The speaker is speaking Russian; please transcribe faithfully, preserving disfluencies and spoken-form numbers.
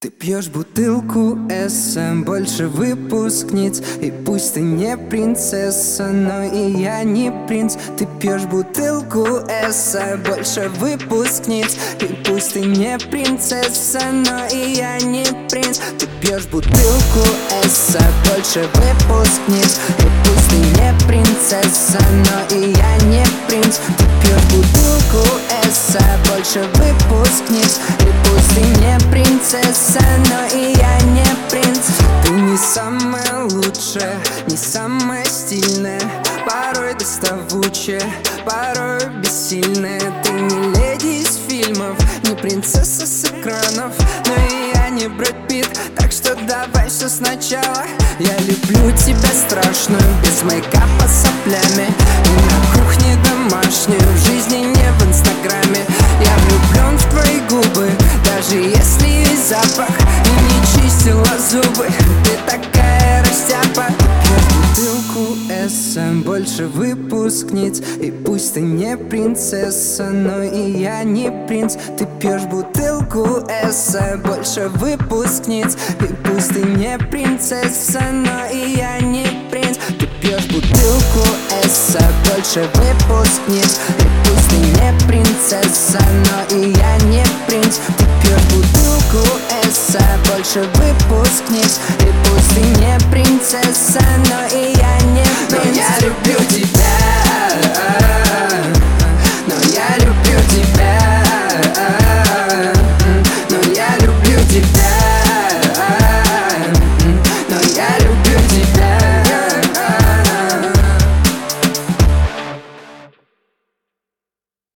Ты пьешь бутылку эссе, больше выпускниц. И пусть ты не принцесса, но и я не принц. Ты пьешь бутылку эссе, больше выпускниц. И пусть ты не принцесса, но и я не принц. Ты пьешь бутылку эссе, больше выпускниц. И пусть ты не принцесса, но и я не принц. Ты пьешь бутылку эссе, больше выпускниц. И пусть ты не принцесса, но и я не принц. Ты не самая лучшая, не самая стильная, порой доставучая, порой бессильная. Ты не леди из фильмов, не принцесса с экранов, но и я не Брэд Питт, так что давай все сначала. Я люблю тебя страшную, без мейкапа с соплями, и на кухне домашнюю, в жизни не в инстаграме. Я влюблен в твои губы, даже если есть запах, и не чистила зубы. Ты такая растяпа. Пьешь бутылку эссе, больше выпускниц. И пусть ты не принцесса, но и я не принц. Ты пьешь бутылку эссе, больше выпускниц. И пусть ты не принцесса, но и я не принц. Ты пьешь бутылку эссе, больше выпускниц. И пусть ты не принцесса, но и я не принц. Ты пьешь бутылку эссе, больше выпускниц. И пусть ты не принцесса, но и я не принц. Но я люблю тебя.